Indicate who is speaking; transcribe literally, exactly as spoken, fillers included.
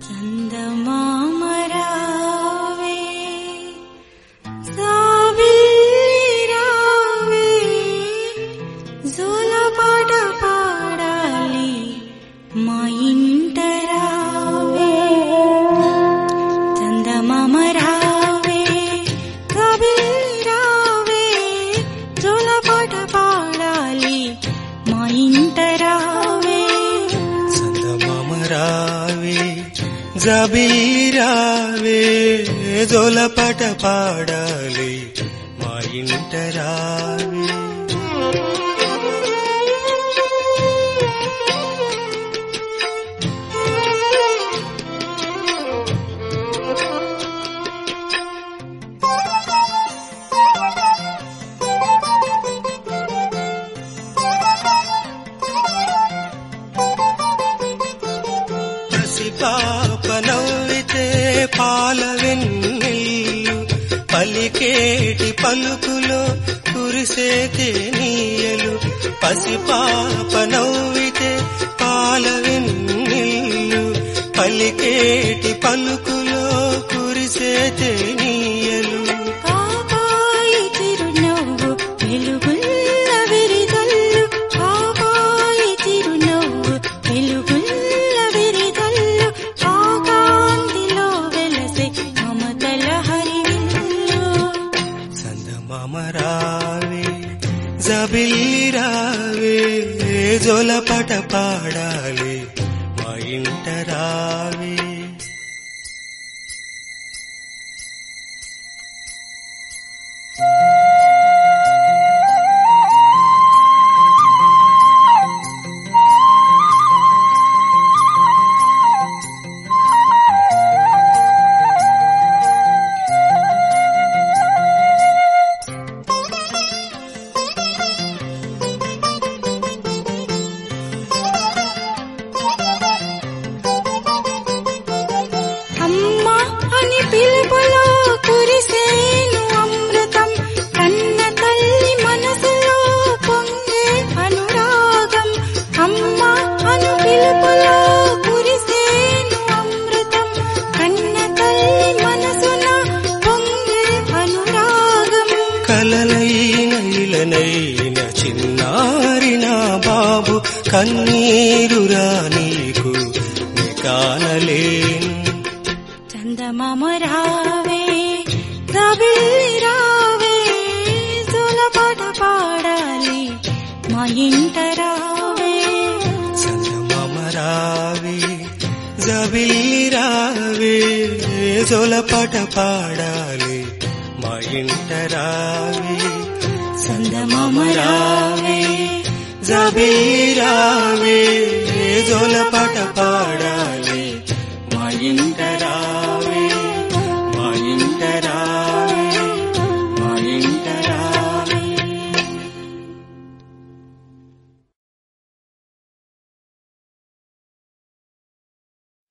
Speaker 1: చందమామ రావే జాబిల్లి రావే జోలపాట పాడాలి మా ఇంట రావే చందమామ రావే జాబిల్లి రావే జోలపాట పాడాలి మా ఇంట రావే
Speaker 2: చందమామ రావే జాబిల్లి రావే జోలపాట పాడాలి మా ఇంట రావే పాప నవ్వితే పాల వెన్నెల్లు పలికేటి పలుకులో కురిసే తేనీయలు పసిపాప నవ్వితే పాల వెన్నెల్లు పలికేటి పలుకులో కురిసే తేనీయలు
Speaker 1: పాపాయి చిరునవ్వు వెలుగుల్ల విరిగల్లు పాపాయి చిరునవ్వు వెలుగుల్ల విరిగల్లు ఆకాంతిలో వెలసే మమతల హరివిల్లు
Speaker 2: చందమామ రావే జాబిల్లి రావే జోలపాట పాడాలి మా ఇంట రావే
Speaker 1: అమ్మా అని పిలుపులో కురిసేను అమృతం కన్న తల్లి మనసులో పొంగే అనురాగం అమ్మా అను పిలుపులో కురిసేను అమృతం కన్న తల్లి మనసున పొంగే అనురాగం
Speaker 2: కలలైన ఇలనైన చిన్నారి నా బాబు కన్నీరురా నీకు నే కానలేను
Speaker 1: చందమామ రావే జాబిల్లి రావే జోలపాట పాడాలి మా ఇంట రావే
Speaker 2: చందమామ రావే జాబిల్లి రావే జోలపాట పాడాలి మా ఇంట రావే
Speaker 1: చందమామ రావే
Speaker 2: జాబిల్లి రావే జోలపాట పాడాలి